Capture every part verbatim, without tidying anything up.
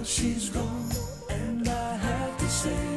she's gone, and I have to say,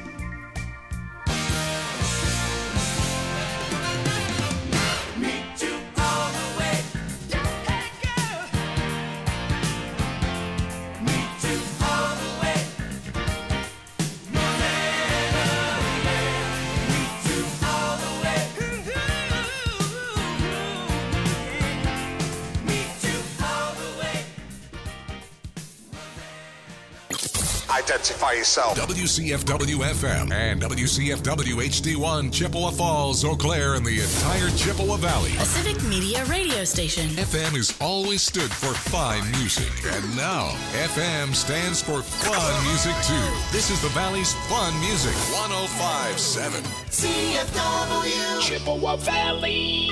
Identify yourself. W C F W F M and W C F W H D one, Chippewa Falls, Eau Claire, and the entire Chippewa Valley. A civic media radio station. F M has always stood for fine music, and now F M stands for fun music too. This is the Valley's fun music. one oh five point seven C F W Chippewa Valley.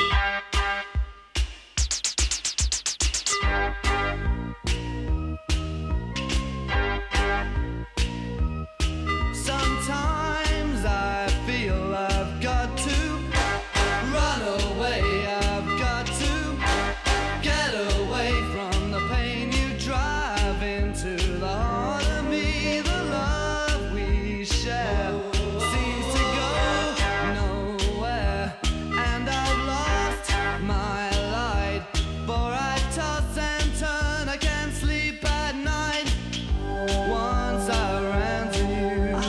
Sometimes I feel I've got to run away, I've got to get away from the pain you drive into the heart of me. The love we share seems to go nowhere, and I've lost my light, for I toss and turn, I can't sleep at night. Once I ran to you,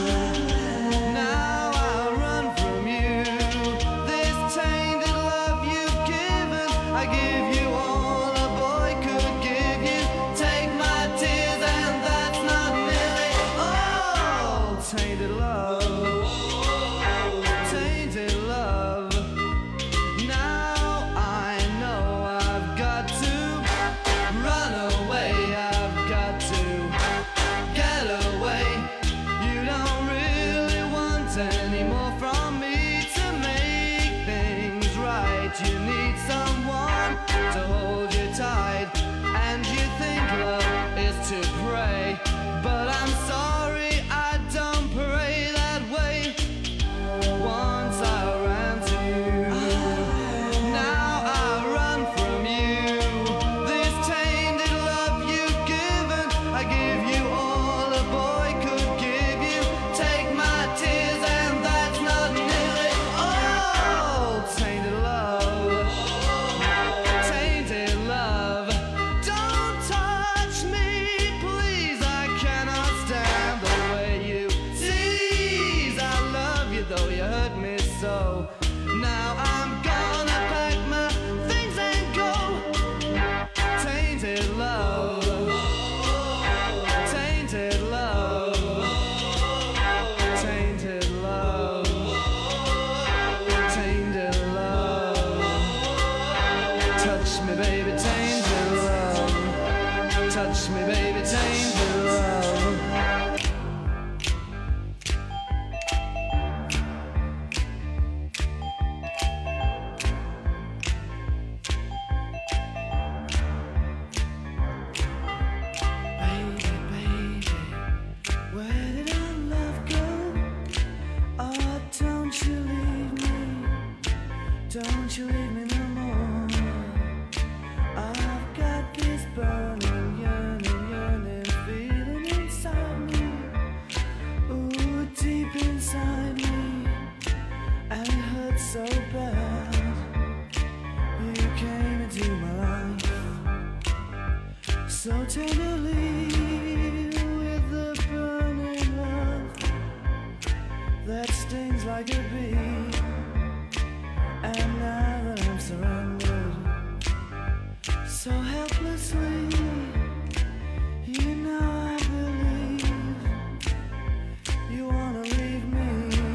now I run from you. This tainted love you've given, I give you all a boy could give you. Take my tears and that's not nearly all. Tainted love, tainted love. Now I know I've got to run away, I've got to get away. You don't really want any more from me to make things right. You need someone to hold you tight, and you think love is to pray, but I'm sorry, I don't pray that way. Once I ran to you, now I run from you. This tainted love you've given, I give you all a boy could give you. Take my tears and that's not nearly all. Tainted love, tainted love. Don't touch me, please, I cannot stand the way you tease. I love you though you hurt me so. Now I'm gonna pack my things and go. Tainted love, tainted love, tainted love, tainted love. Touch me, baby, tainted love. Touch me, baby, tainted love. Baby, baby, where did our love go? Oh, don't you leave me, don't you leave me no more. I've got this burning, yearning, yearning feeling inside me. Ooh, deep inside me, and it hurts so bad. You came into my life so tenderly, with the burning love that stings like a bee. And now that I'm surrounded so helplessly, you know I believe you wanna leave me.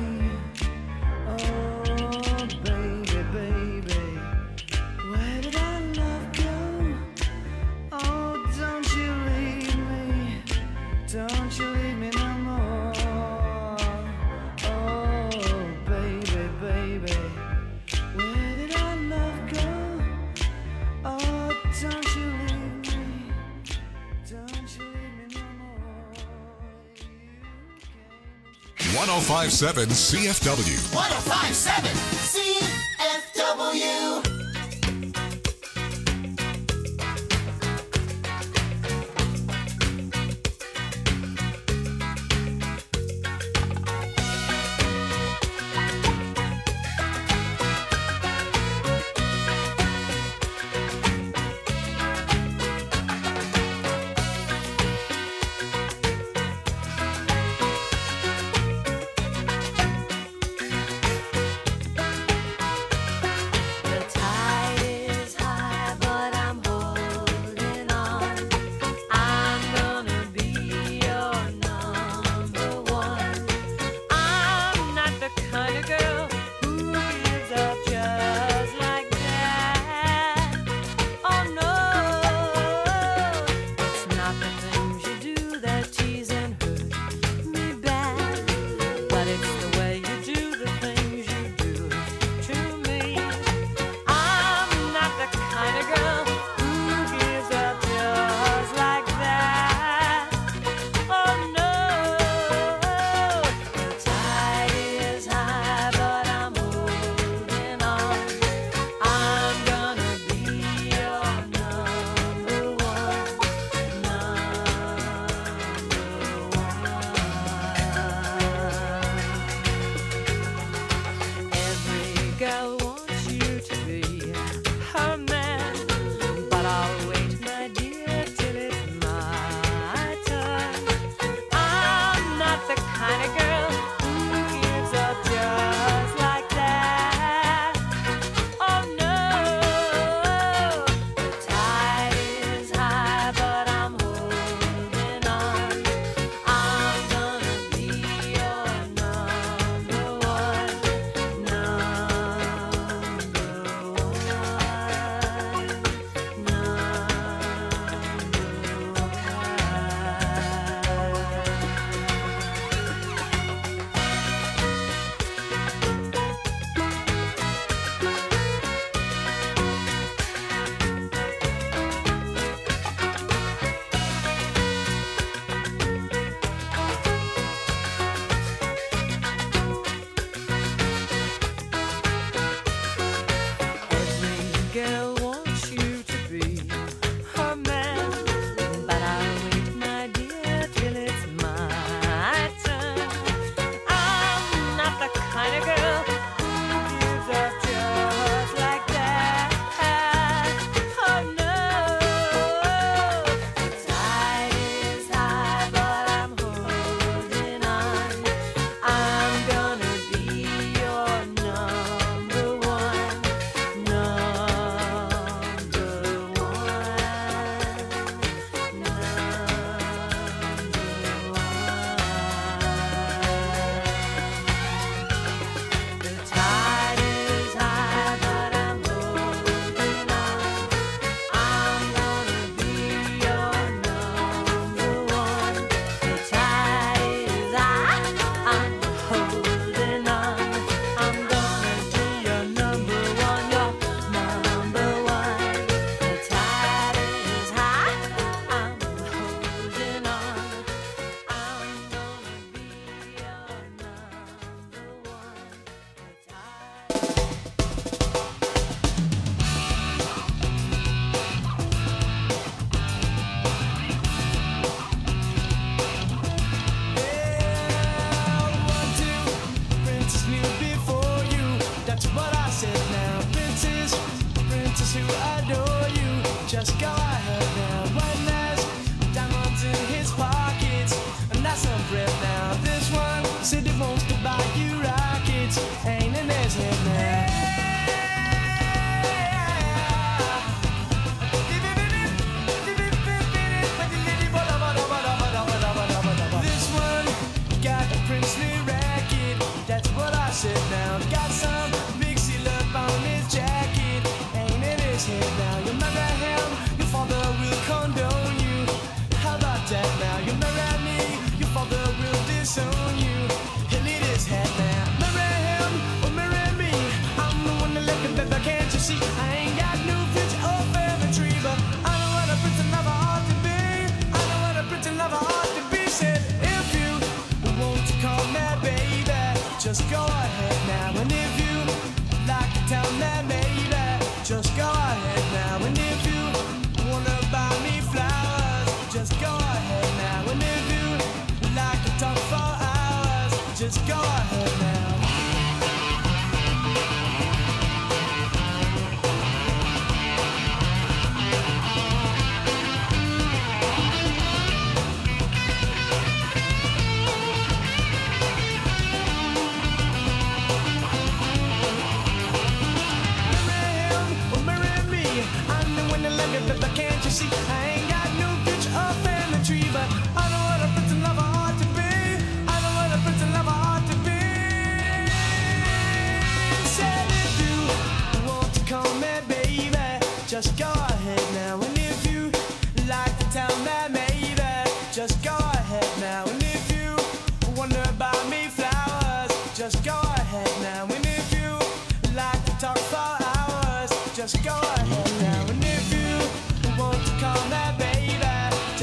Oh, baby, baby, where did our love go? Oh, don't you leave me, don't you leave me no more. Oh, baby, baby, where did our love go? Oh, don't you leave me, don't you leave me no more. one oh five point seven C F W. one oh five point seven C F W.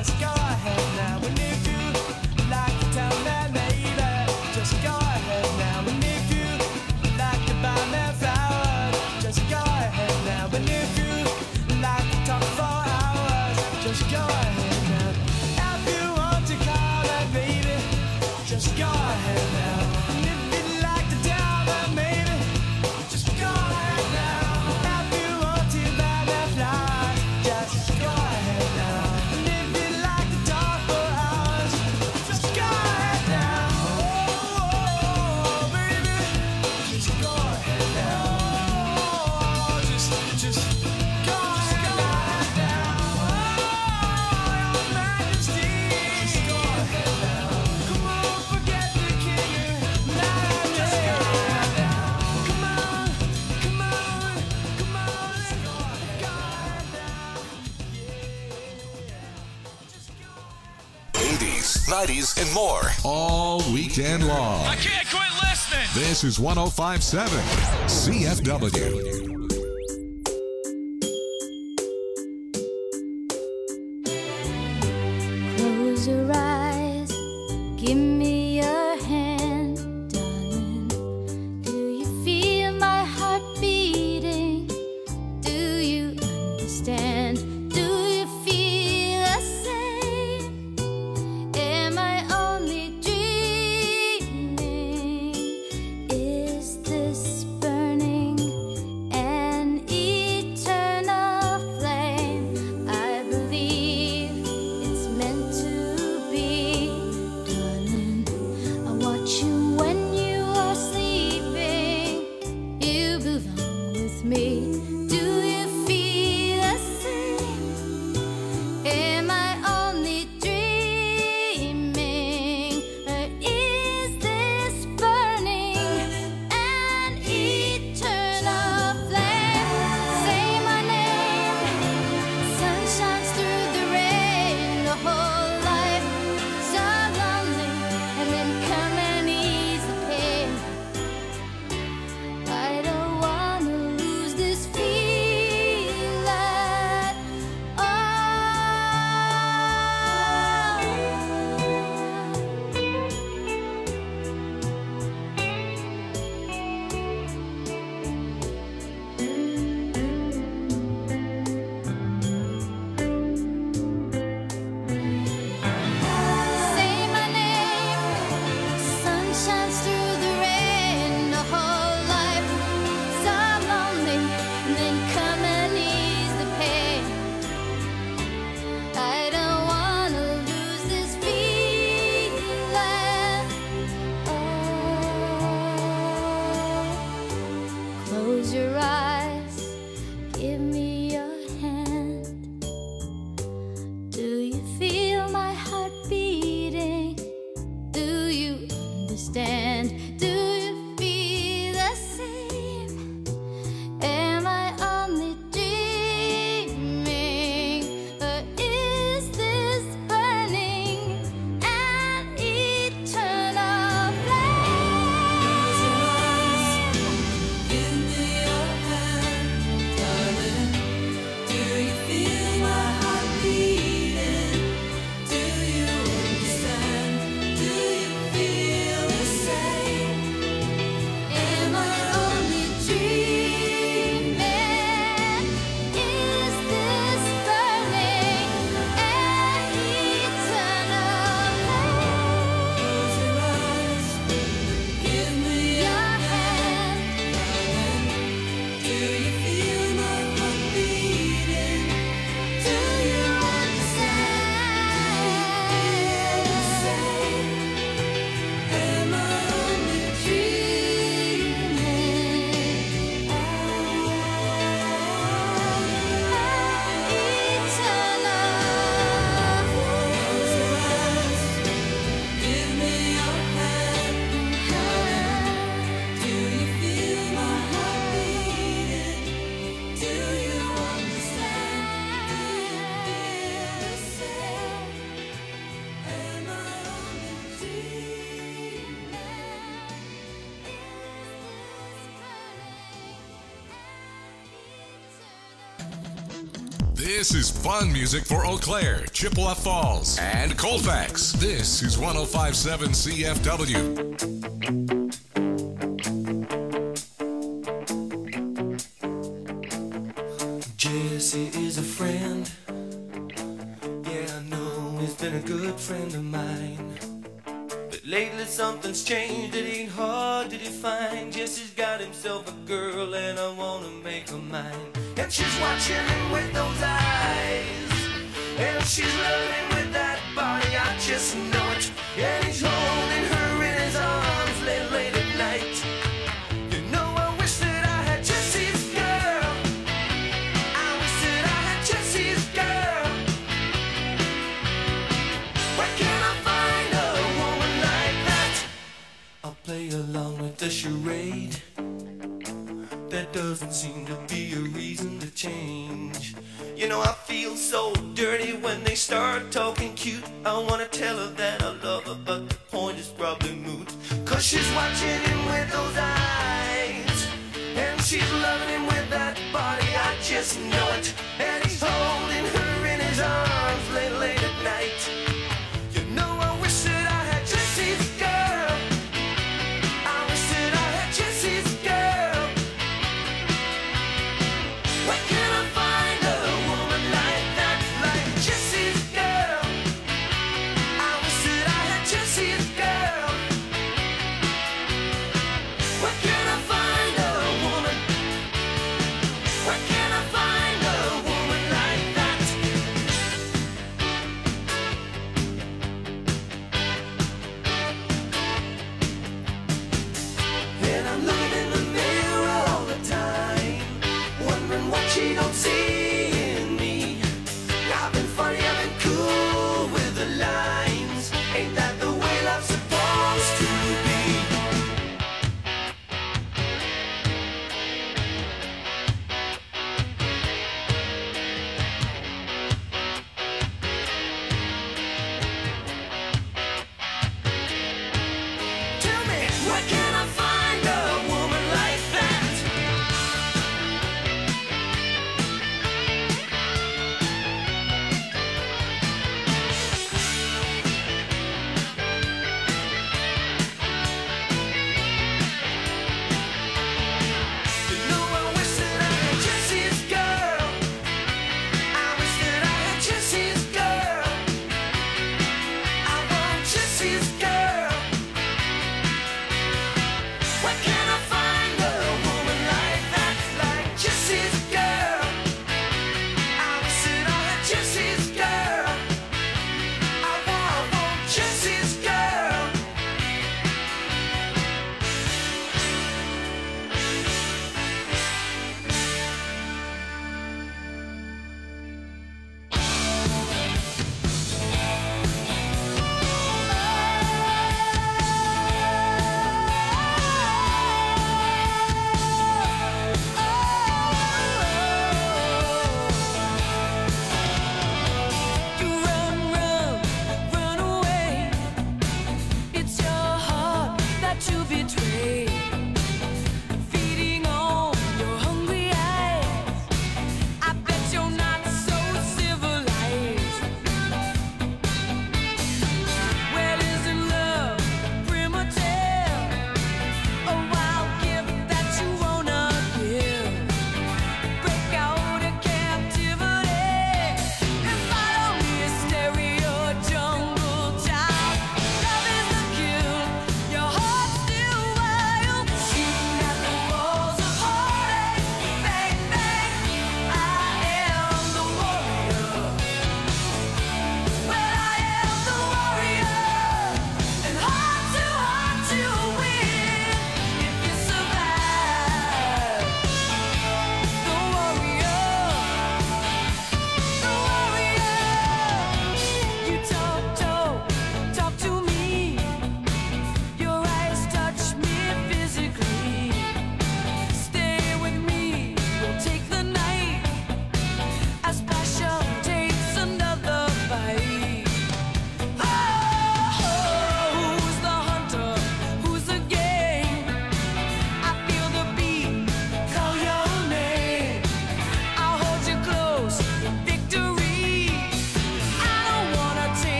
just go ahead now. And if you like to tell me, maybe, just go ahead now. And if you like to buy me flowers, just go ahead now. And if you like to talk for hours, just go ahead now. If you want to call me baby, just go ahead now. And if you'd like to tell me maybe, just go ahead now. If you want to buy me flowers, just go ahead now. And if you'd like to talk for hours, just go ahead now. Oh, baby, just go ahead now. Oh, just, just go ahead now. Oh, your Majesty, just go ahead now. Come on, forget the king. Now just go ahead now. Come on, come on, come on, go ahead now. eighties, nineties, and more. All weekend long. I can't quit listening. This is one oh five point seven C F W. Close your eyes, give me your hand, darling. Do you feel my heart beating? Do you understand? Do you feel the same? Am I only dreaming? Is this burning an eternal flame? I believe it's meant to be, darling. This is fun music for Eau Claire, Chippewa Falls, and Colfax. This is one oh five point seven C F W. Jesse is a friend. Yeah, I know he's been a good friend of mine. But lately something's changed, it ain't hard to define. Jesse's got himself a girl and I wanna make her mine. And she's watching him with those eyes, and she's loving with that body, I just know it. And he's holding her in his arms late, late at night. You know I wish that I had Jesse's girl. I wish that I had Jesse's girl. Where can I find a woman like that? I'll play along with the charade. There doesn't seem to be a reason to change. You know I feel so dirty when they start talking cute. I wanna tell her that I love her, but the point is probably moot. Cause she's watching him with those eyes, and she's loving him with that body, I just know it. And he's holding her in his arms late, late at night. You know I wish that I had Jesse's girl. I wish that I had Jesse's girl. Where can I find a woman like that, like Jesse's girl? I wish that I had Jesse's girl. Where can I find a woman? Where can I find a woman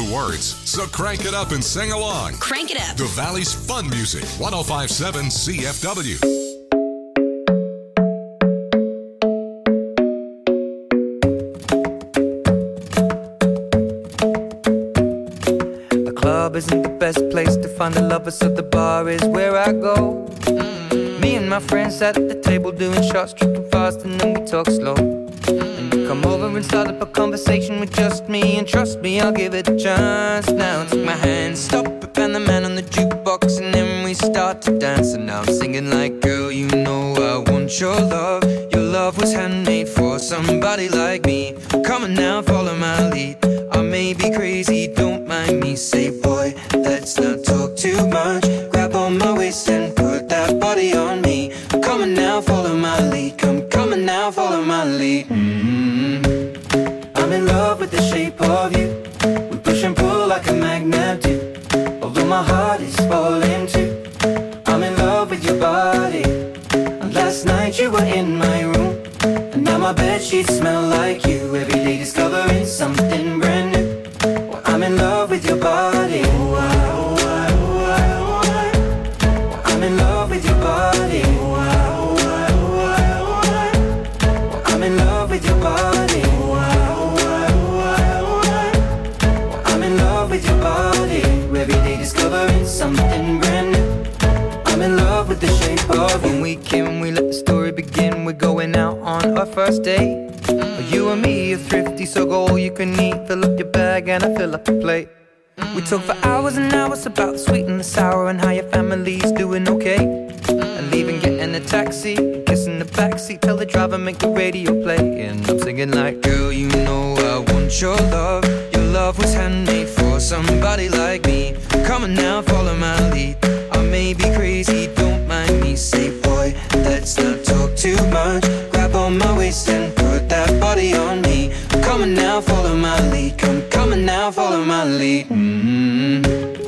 words, so crank it up and sing along. Crank it up. The Valley's Fun Music, one oh five point seven C F W. The club isn't the best place to find the lovers, so the bar is where I go. Mm-hmm. Me and my friends sat at the table doing shots, tripping fast, and then we talk slow. And you come over and start up a conversation with just me, and trust me, I'll give it a chance. Now take my hand, stop it, and the man on the jukebox, and then we start to dance. And now I'm singing like, girl, you know I want your love. Your love was handmade for somebody like me. Come on now, follow my lead. I may be crazy, don't mind me. Say, boy, let's not talk too much. Grab on my waist and put that body on me. Come on now, follow my lead. Come, come on now, follow my lead. Mm-hmm. I'm in love with the shape of you. We push and pull like a magnet do. Although my heart is falling too. I'm in love with your body. And last night you were in my room, and now my bedsheets smell like you. Every day discovering something brand new. Well, I'm in love with your body. Oh, I, oh, I, oh, I, oh, I. Well, I'm in love with your body. Oh, I, oh, I, oh, I, oh, I. Well, I'm in love with your body. Oh, I, oh, I, oh, I, oh, I. Well, I'm in love with your body. Every day discovering something brand new. I'm in love with the shape of you. When we came, we let the story begin. We're going out on our first date. Mm. You and me are thrifty, so go all you can eat. Fill up your bag and I fill up the plate. Mm. We talk for hours and hours about the sweet and the sour, and how your family's doing okay. Mm. And leaving, getting a taxi, kissing the backseat, tell the driver make the radio play. And I'm singing like, girl, you know I want your love. Your love was handmade for somebody like me. Come on now, follow my lead. I may be crazy, don't mind me. Say, boy, let's not talk too much. Grab on my waist and put that body on me. Come on now, follow my lead. Come, come on now, follow my lead. Mm-hmm.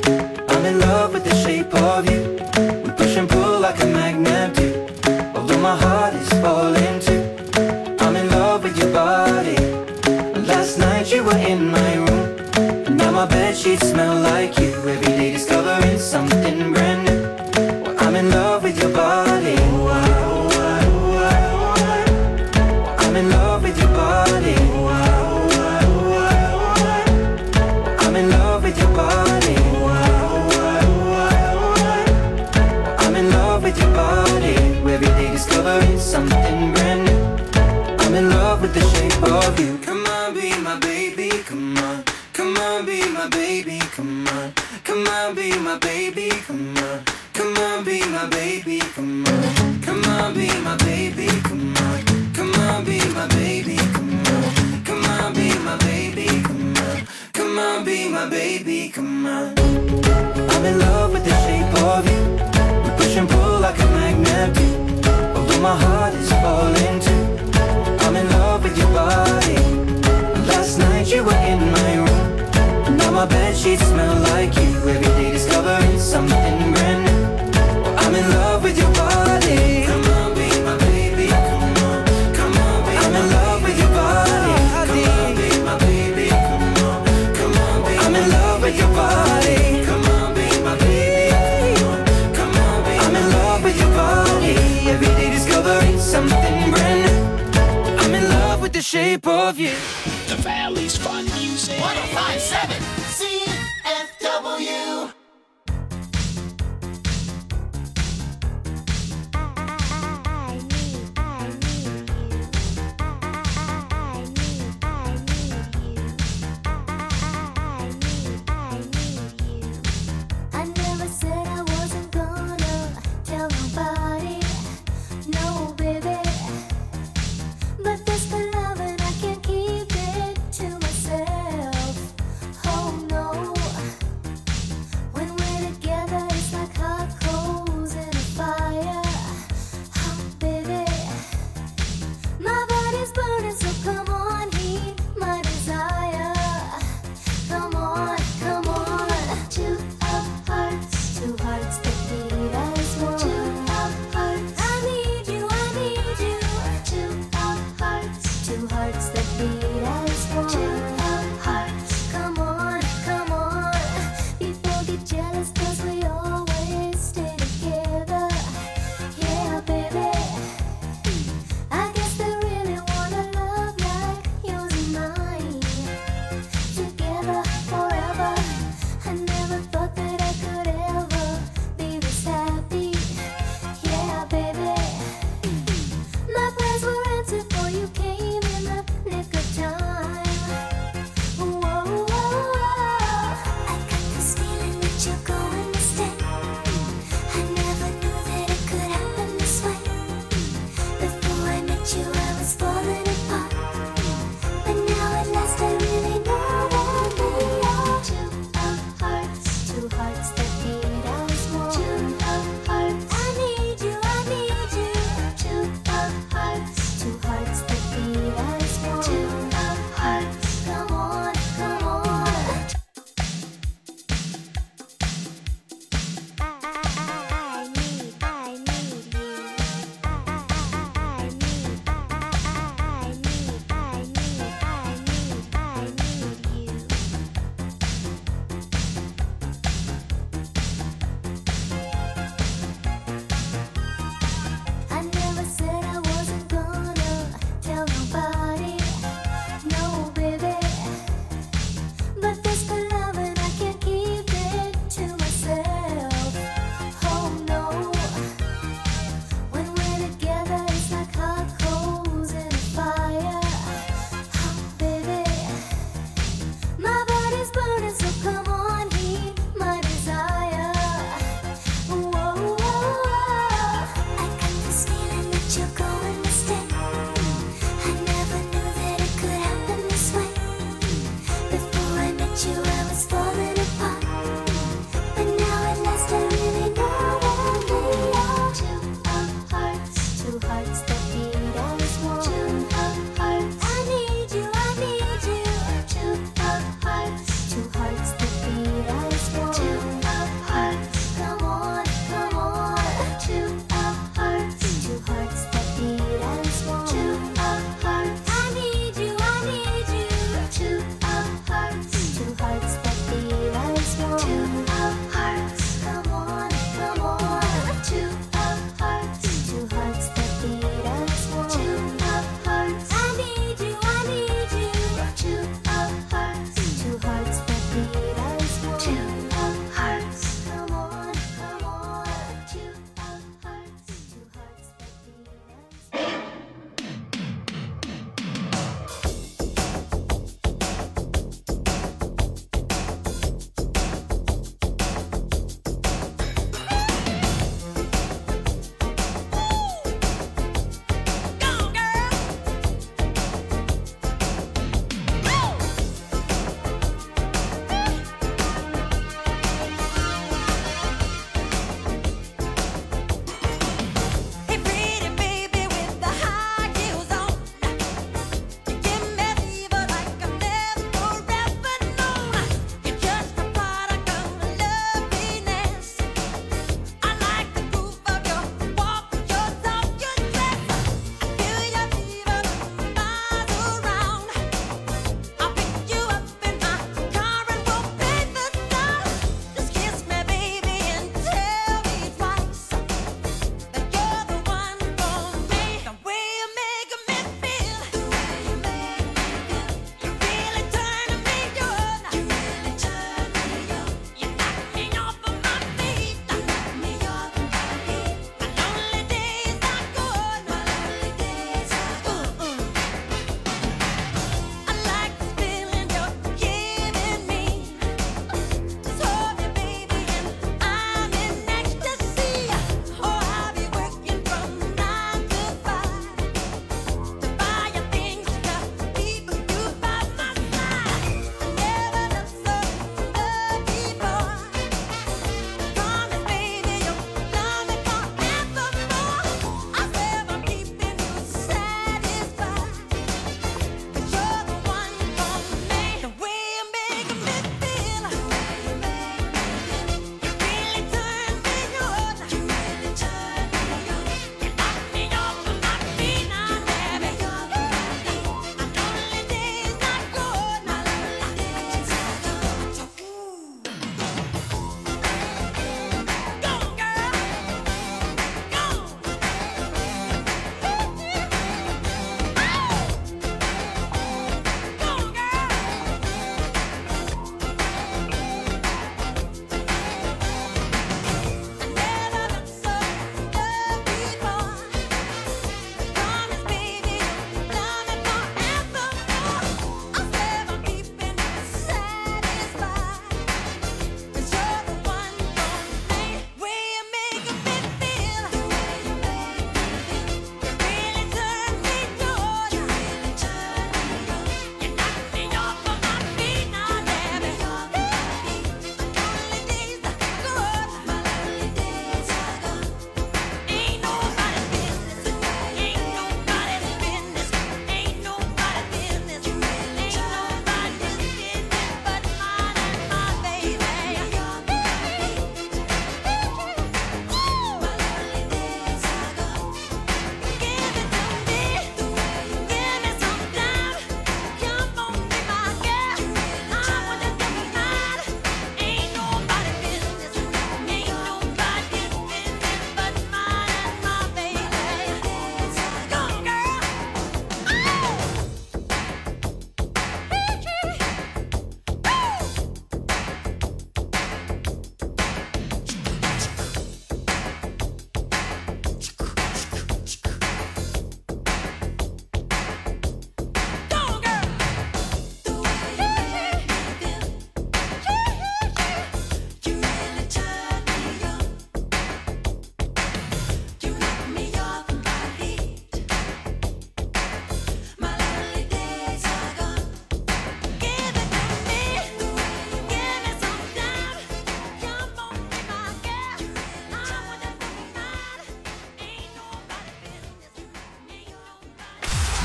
I'm in love with the shape of you. We push and pull like a magnet do. Although my heart is falling too. I'm in love with your body. Last night you were in my room, and now my bedsheets smell like you. Every day discovering something brand new. Well, I'm in love with your body. Oh, I, oh, I, oh, I, oh, I. Well, I'm in love with your body. Oh, I, oh, I, oh, I, oh, I. Well, I'm in love with your body. Oh, I, oh, I, oh, I, oh, I. Well, I'm in love with your body. Every day discovering something brand new. I'm in love with the shape of you. Come on, be my baby, come on. Come on, be my baby, come on. Come on, be my baby, come on. Come on, be my baby, come on. Come on, be my baby, come on. Come on, be my baby, come on. Come on, be my baby, come on. Come on, be my baby, come on. I'm in love with the shape of you. We push and pull like a magnet do. Although my heart is falling too. I'm in love with your body. Last night you were in my room, now my bedsheets smell like you. Every day discovering something brand new. Well, I'm in love with your body. Come on, be my baby, come on. Come on, be I'm in love with your body. Come on, be my baby, come on. Come on, be I'm in love with your body. Come on, be my baby, come on. Come on, be I'm in love with your body. Every day discovering something brand new. I'm in love with the shape of you. The Valley's Fun Music. one oh five point seven C F W. I never said I wasn't gonna tell nobody, no baby. But this for love and I can't keep it to myself.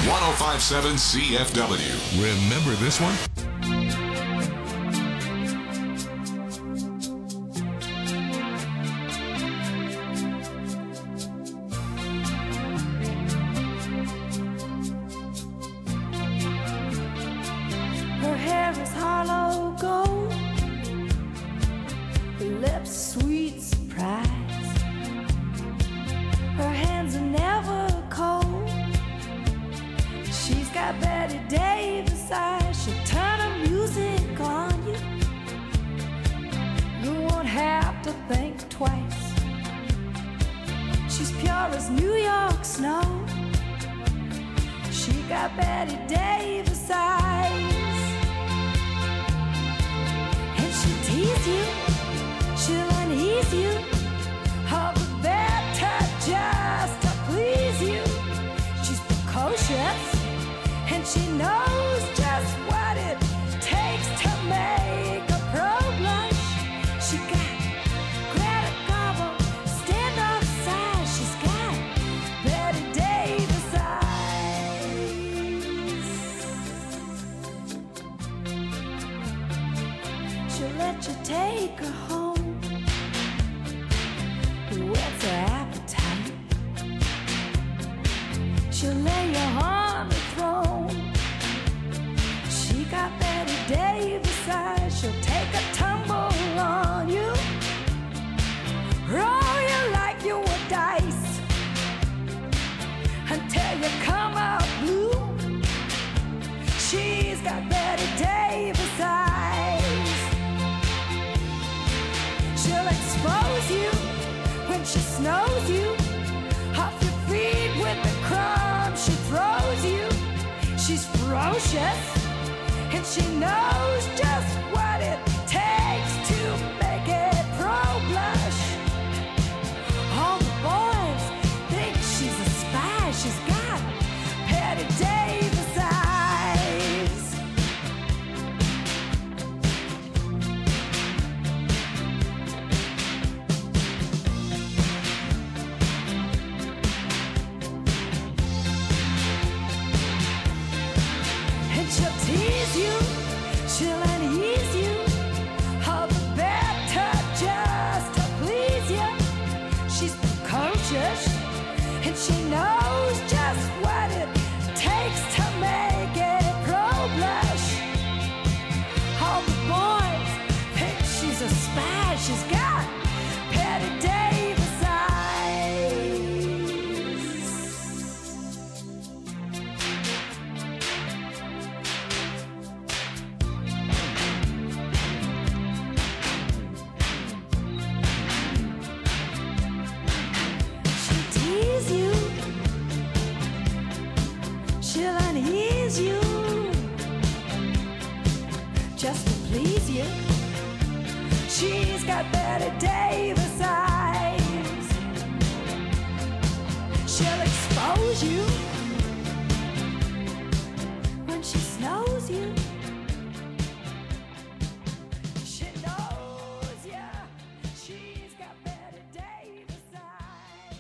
one oh five point seven C F W. Remember this one? Her hair is hollow gold, her lips sweet surprise. Her hands are never cold. She's got Betty Davis eyes. She'll turn her music on you. You won't have to think twice. She's pure as New York snow. She got Betty Davis eyes. And she'll tease you, she'll unease you, all the better just to please you. She's precocious, and she knows just what it takes to make a pro blush. She got Greta Garbo, stand-off size. She's got Betty Davis eyes. She'll let you take her home. What's her appetite? She'll lay you on the throne. She got Betty Davis eyes. She'll take a tumble on you, roll you like you were dice, until you come out blue. She's got Betty Davis eyes. She'll expose you when she snows you, off your feet with the crumbs she throws you. She's ferocious, and she knows just what it takes to make it pro blush. All the boys think she's a spy. She's got Betty Davis eyes. And she'll tease you, she'll unease you, all the better just to please you. She's precocious, and she knows just what it takes to make it pro blush. All the boys think she's a spy. She's got Betty Davis eyes. She'll tease you, she'll unease you, just to please you. She's got Betty Davis eyes. She'll expose you when she snows you. She knows ya. She's got Betty Davis eyes.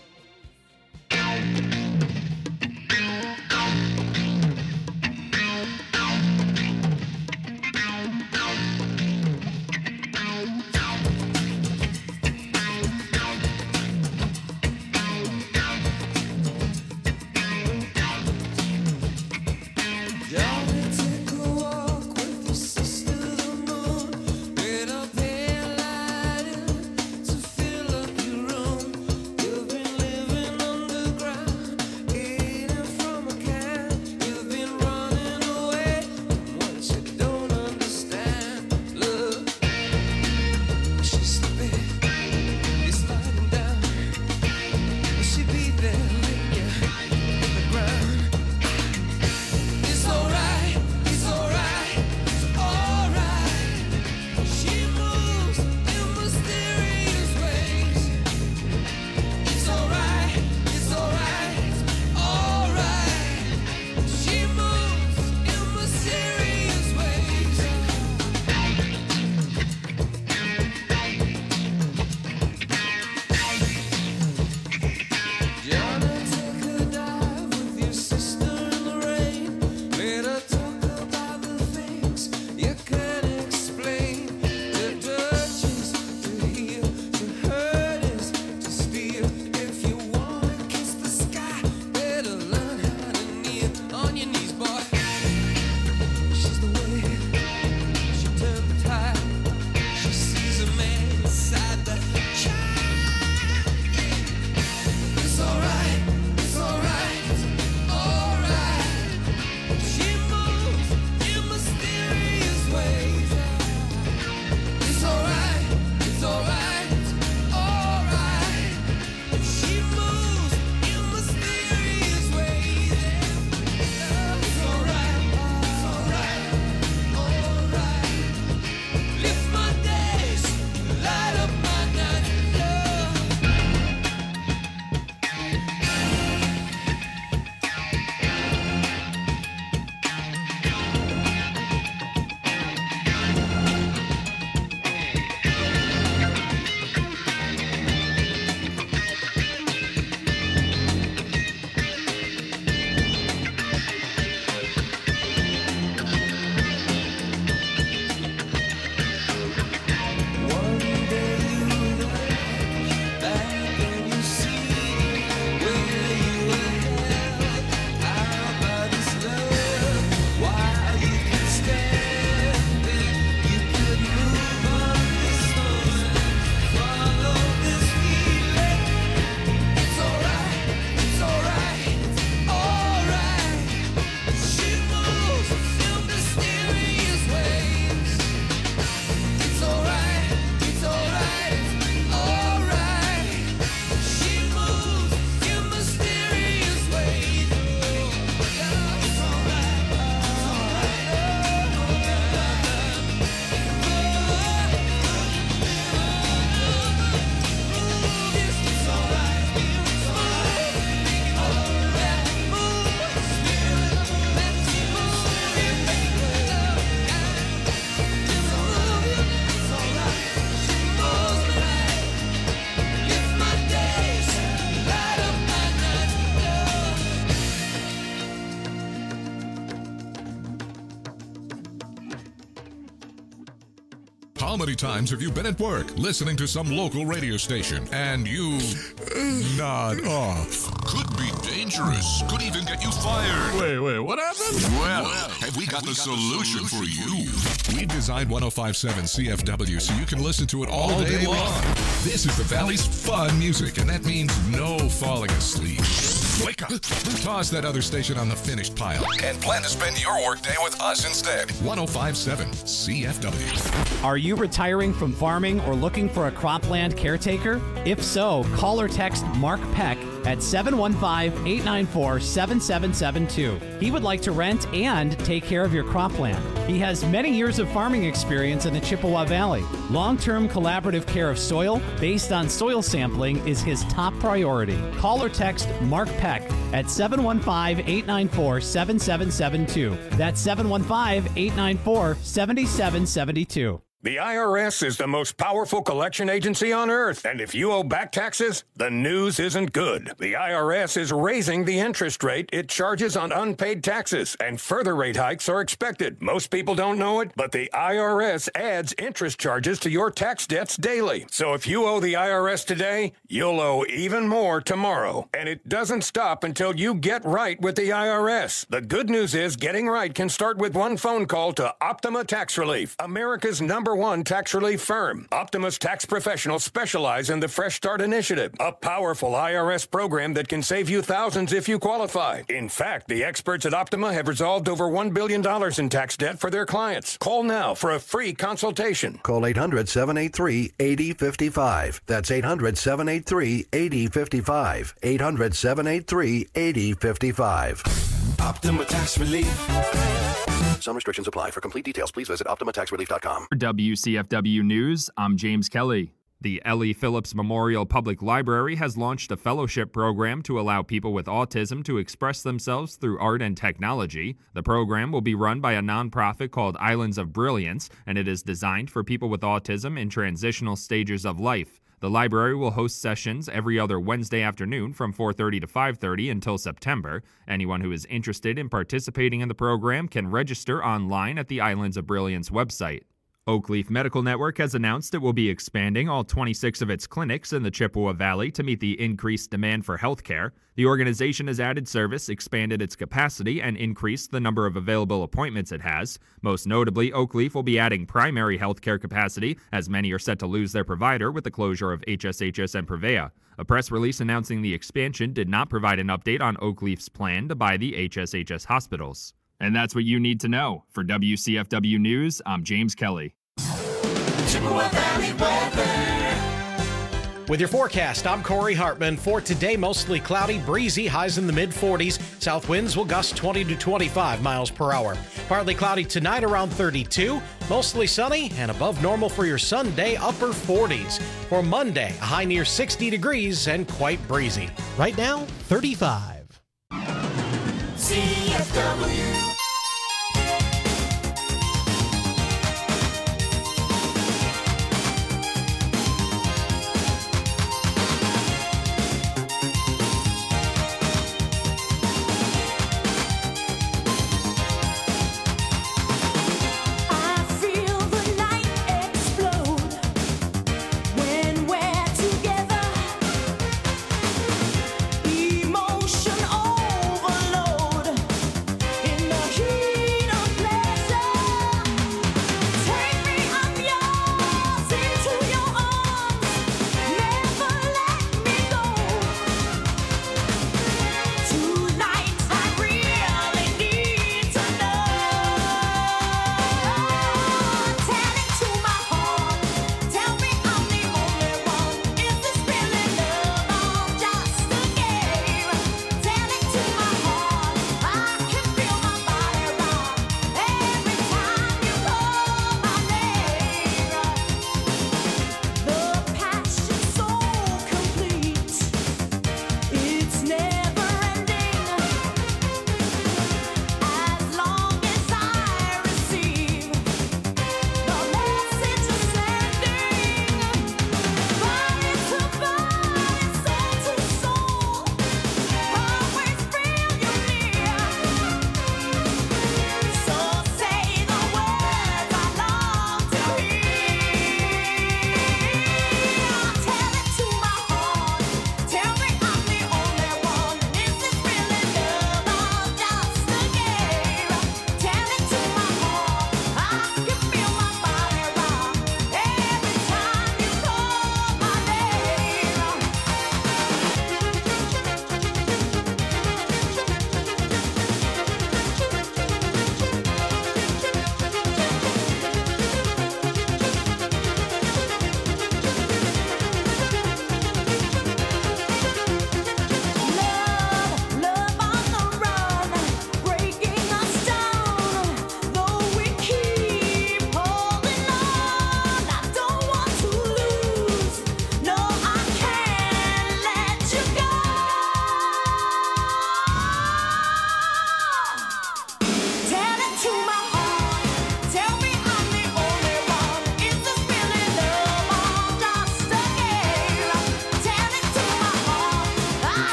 times have you been at work listening to some local radio station and you nod off? Could be dangerous. Could even get you fired. Wait, wait, what happened? Well, have we got, the, solution for you? We designed one oh five point seven C F W so you can listen to it all, all day, day long. long. This is the Valley's fun music, and that means no falling asleep. Wake up. Toss that other station on the finished pile and plan to spend your workday with us instead. one oh five point seven C F W. Are you retiring from farming or looking for a cropland caretaker? If so, call or text Mark Peck at seven one five, eight nine four, seven seven seven two. He would like to rent and take care of your cropland. He has many years of farming experience in the Chippewa Valley. Long-term collaborative care of soil based on soil sampling is his top priority. Call or text Mark Peck at seven one five, eight nine four, seven seven seven two. That's seven one five, eight nine four, seven seven seven two. The I R S is the most powerful collection agency on earth, and if you owe back taxes, the news isn't good. The I R S is raising the interest rate it charges on unpaid taxes, and further rate hikes are expected. Most people don't know it, but the I R S adds interest charges to your tax debts daily. So if you owe the I R S today, you'll owe even more tomorrow. And it doesn't stop until you get right with the I R S. The good news is getting right can start with one phone call to Optima Tax Relief, America's number one tax relief firm. Optima's tax professionals specialize in the Fresh Start Initiative, a powerful I R S program that can save you thousands if you qualify. In fact, the experts at Optima have resolved over one billion dollars in tax debt for their clients. Call now for a free consultation. Call eight hundred, seven eight three, eight zero five five. That's eight hundred, seven eight three, eight zero five five. eight hundred, seven eight three, eight zero five five. Optima Tax Relief. Some restrictions apply. For complete details, please visit optima tax relief dot com. For W C F W News, I'm James Kelly. The Ellie Phillips Memorial Public Library has launched a fellowship program to allow people with autism to express themselves through art and technology. The program will be run by a nonprofit called Islands of Brilliance, and it is designed for people with autism in transitional stages of life. The library will host sessions every other Wednesday afternoon from four thirty to five thirty until September. Anyone who is interested in participating in the program can register online at the Islands of Brilliance website. Oakleaf Medical Network has announced it will be expanding all twenty-six of its clinics in the Chippewa Valley to meet the increased demand for health care. The organization has added service, expanded its capacity, and increased the number of available appointments it has. Most notably, Oakleaf will be adding primary health care capacity, as many are set to lose their provider with the closure of H S H S and Prevea. A press release announcing the expansion did not provide an update on Oakleaf's plan to buy the H S H S hospitals. And that's what you need to know. For W C F W News, I'm James Kelly. Chippewa Valley weather. With your forecast, I'm Corey Hartman. For today, mostly cloudy, breezy, highs in the mid forties. South winds will gust twenty to twenty-five miles per hour. Partly cloudy tonight around thirty-two. Mostly sunny and above normal for your Sunday, upper forties. For Monday, a high near sixty degrees and quite breezy. Right now, thirty-five. C F W. Emotion overload in the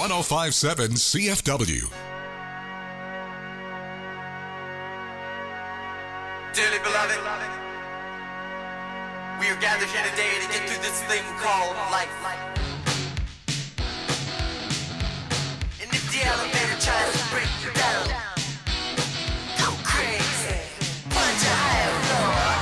one oh five point seven C F W. Dearly beloved, we are gathered here today to get through this thing called life. And if the elevator tries to break you down, go crazy, punch a higher floor.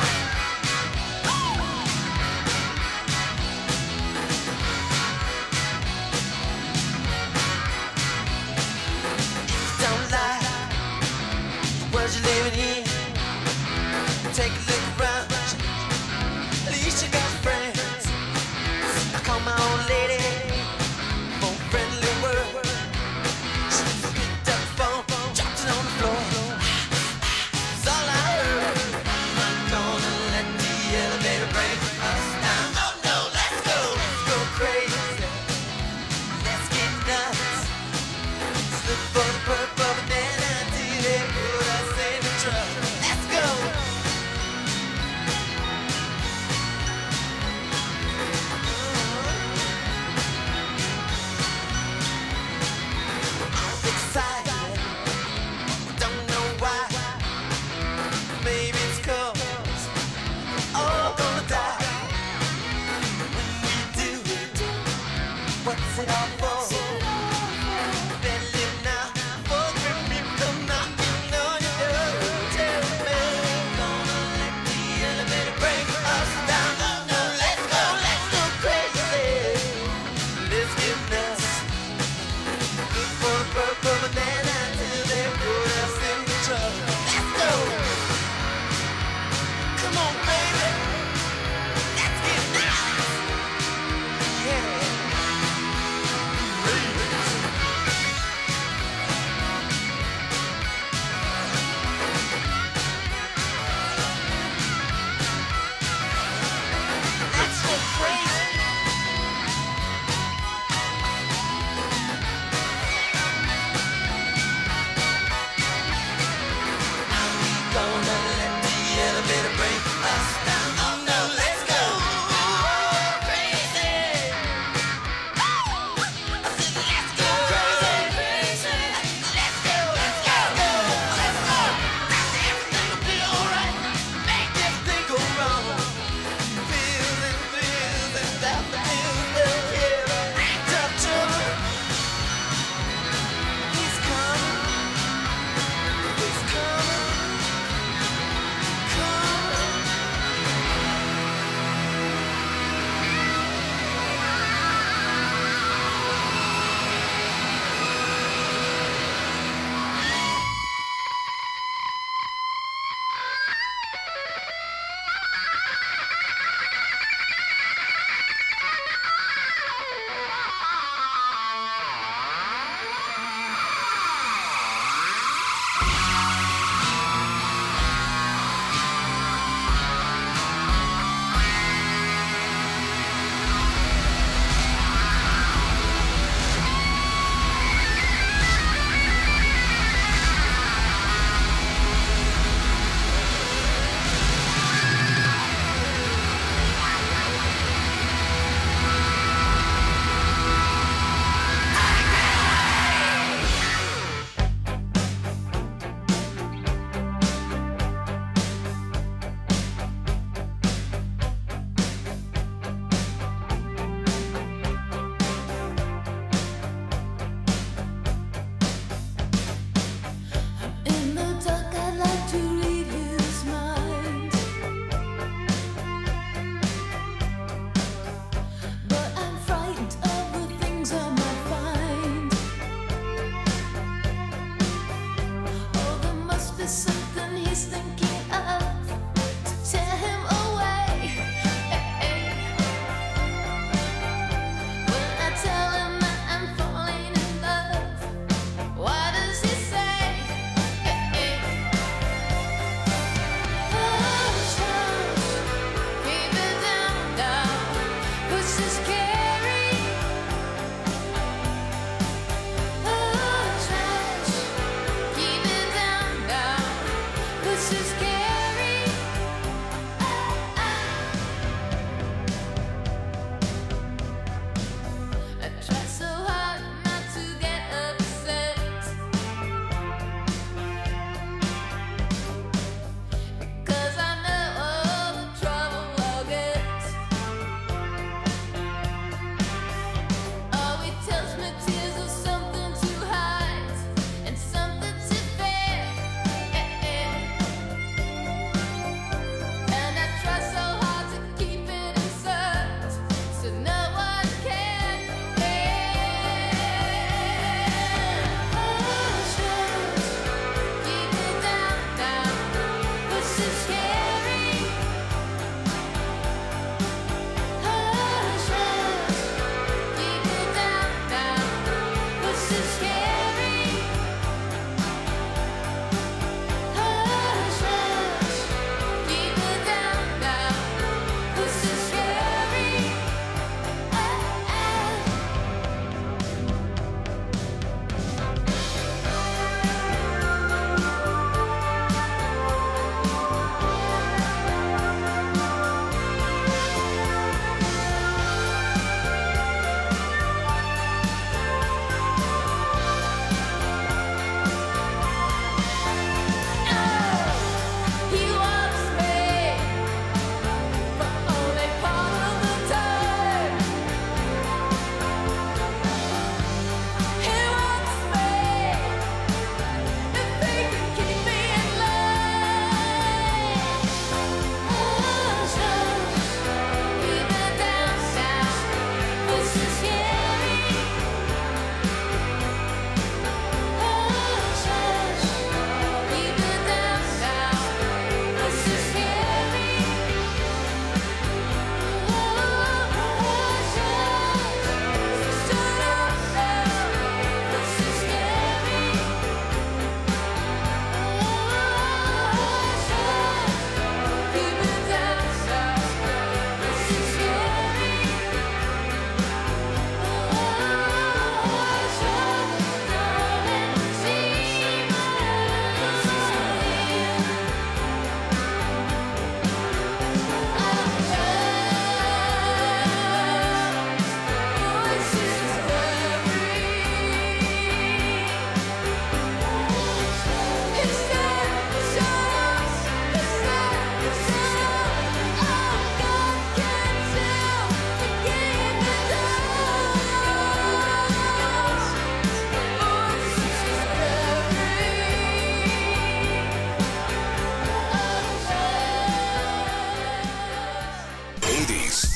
Don't lie, the world you're living in. Take a look around, at least you got friends. I call my old lady for a friendly word. She picked up the phone, dropped it on the floor. It's all I heard. I'm not gonna let the elevator break us down. Oh no, let's go, let's go crazy. Let's get nuts. Let's look for the purple banana till they put us in the truck. Let's go. What's it all for? Better live now, for the people come knocking on your door. Tell me, gonna let the elevator break us down. Oh no, let's go, let's go crazy. Let's get nuts. Look for the purple banana till they put us in the truck. Let's go. Come on, baby. Let's get nuts. Yeah. I try so hard not to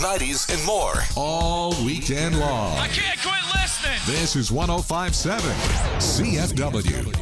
nineties, and more. All weekend long. I can't quit listening. This is one oh five point seven C F W.